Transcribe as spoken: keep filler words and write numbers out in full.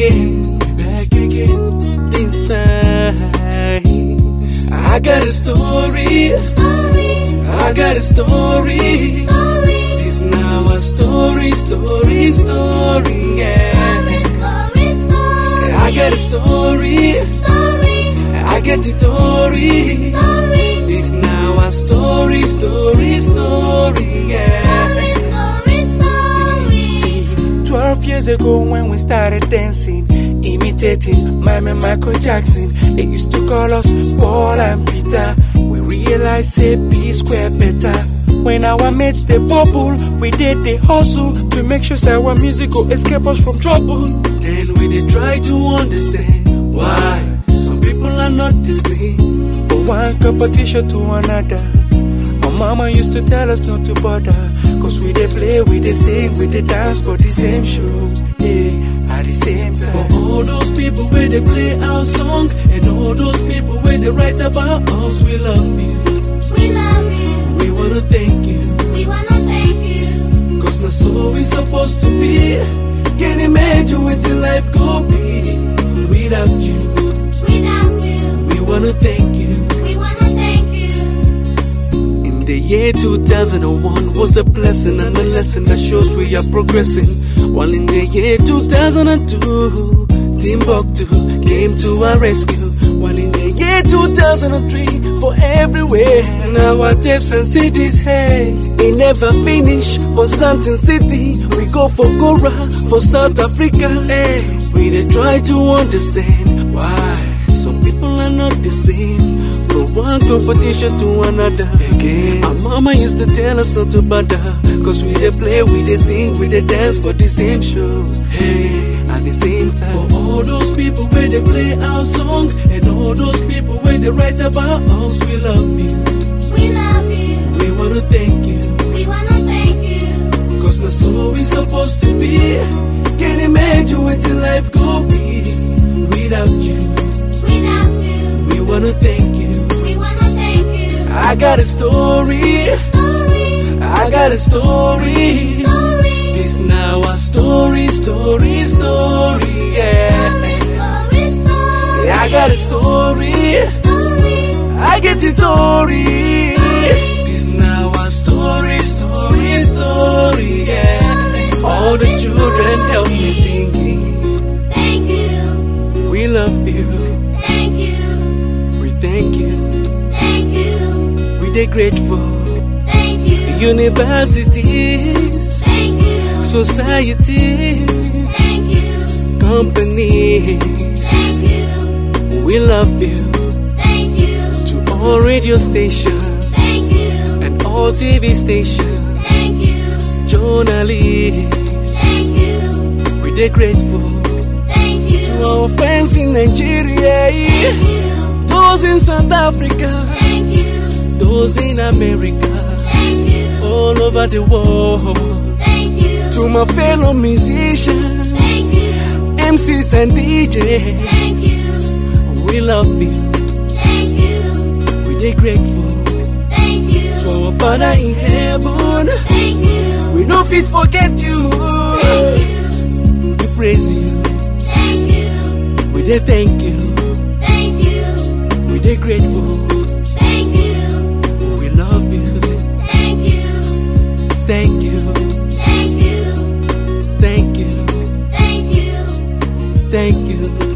again, back again this time. I got a story, Story, I got a story. story, It's now a story, story, story, yeah. story, story, story. I got a story, Story, I get the story. story, It's now a story, story, story, yeah. story, story, story. See, twelve years ago when we started dancing, imitating Mime and Michael Jackson, they used to call us Paul and Peter. We realized say P square better. When our mates they bubble, we did the hustle to make sure say our music go escape us from trouble. Then we did try to understand why some people are not the same. From one competition to another, my mama used to tell us not to bother, cause we dey play, we dey sing, we dey dance for the same shows, yeah, at the same For time. all those people where they play our song, and all those people where they write about us, we love you. We love you, We wanna thank you, we wanna thank you. cause that's so we supposed to be. Can't imagine what your life go be without you. Without you, We wanna thank you. we wanna thank you. In the year two thousand one was a blessing and a lesson that shows we are progressing. While in the year two thousand two, Timbuktu came to our rescue. While in the year two thousand three, for everywhere, now our tapes and C Ds, hey, it never finish. For Santin City, we go for Gora, for South Africa, hey, we dey try to understand why some people are not the same. From one competition to another again. Our mama used to tell us not to bother, cause we dey play, we dey sing, we dey dance for the same shows, hey, at the same time. For all those people where they play our song, and all those people where they write about us, we love you. We love you, We wanna thank you, we wanna thank you. cause that's so we supposed to be. Can't imagine what your life go be without you. Without you, We wanna thank you. we wanna thank you. I got a story, Story, I got a story. story, It's now a story, story, story, yeah. story, story, story. I got a story, Story, I get the story. It's now a story, story, story, yeah. All the children help me singing. thank you, We love you, thank you, we thank you, thank you, we dey grateful. thank you, Universities, thank you, society, thank you, company, thank you, we love you. thank you, To all radio stations thank you, and all T V stations, thank you, journalists, thank you, we dey grateful. thank you, To our friends in Nigeria, thank you, those in South Africa, thank you, those in America, thank you, all over the world. thank you, To my fellow musicians, thank you, M Cs and D Js, thank you, we love you, thank you, we dey grateful. thank you, To our Father in heaven, thank you, we no fit forget you. thank you, We praise you, thank you, we dey thank you, thank you, we dey grateful. thank you, We love you, thank you, thank you, thank you, thank you, thank you. thank you.